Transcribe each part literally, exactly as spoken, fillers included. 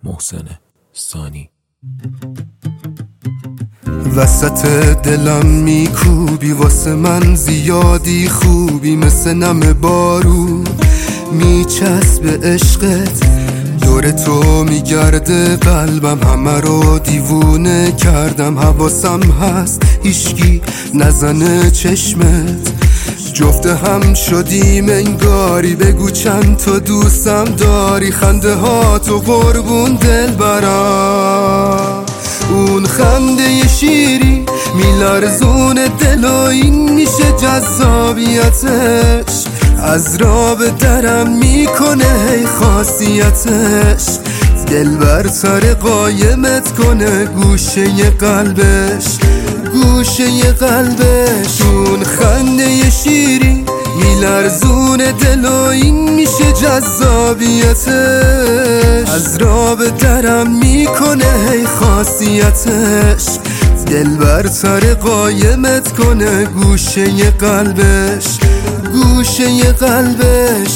محسن سانی. وسط دلم میکوبی واسه من زیادی خوبی، مثل نم بارون میچسب عشقت، دور تو میگرده قلبم، همه رو دیوونه کردم، حواسم هست هیشکی نزنه چشمت، جفت هم شدیم انگاری، بگو چند تا دوستم داری، خنده ها تو قربون دل برم، اون خنده شیری میلرزون دل و این میشه جذابیتش، از راب درم میکنه هی خاصیتش، دل بر سر قایمت کنه گوشه قلبش، گوشه قلبش، اون خنده شیری میلرزون دل و این میشه جذابیتش، از راب درم میکنه هی خاصیتش، دل بر سر قایمت کنه گوشه قلبش، گوشه قلبش.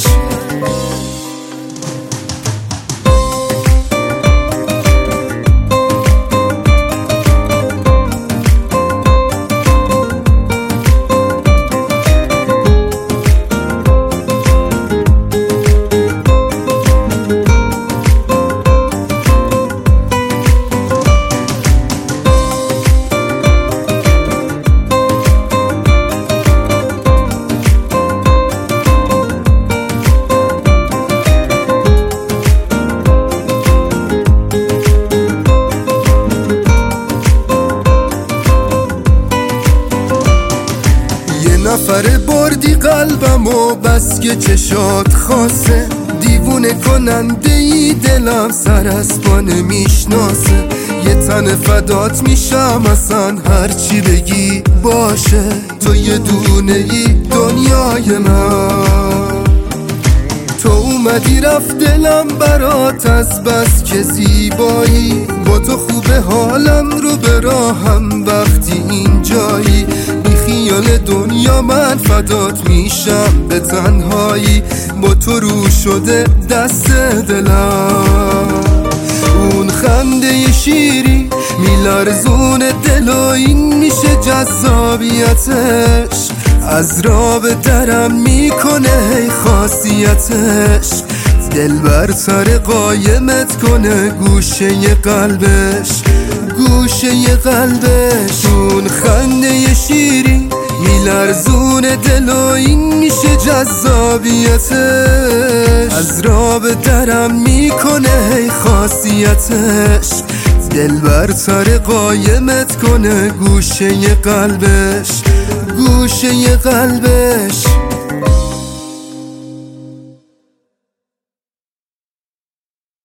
نفر بردی قلبم و بس که چشات خاصه، دیوونه کننده ای دلم سر اسبانه میشناسه، یه تن فدات میشم اصلا هرچی بگی باشه، تو یه دونه ای دنیای من، تو اومدی رفت دلم برات از بس که زیبایی، با تو خوبه حالم رو به راهم وقتی اینجایی، خیال دنیا من فدات میشم به تنهایی، با تو رو شده دست دلم، اون خنده شیری میلرزون دل و این میشه جذابیتش، از راب درم میکنه هی خاصیتش، دل بر سر قایمت کنه گوشه قلبش، گوشه قلبش، اون خنده شیری میلرزون دل و این میشه جذابیتش، از راب درم میکنه هی خاصیتش، دل بر سر قایمت کنه گوشه قلبش، گوشه قلبش.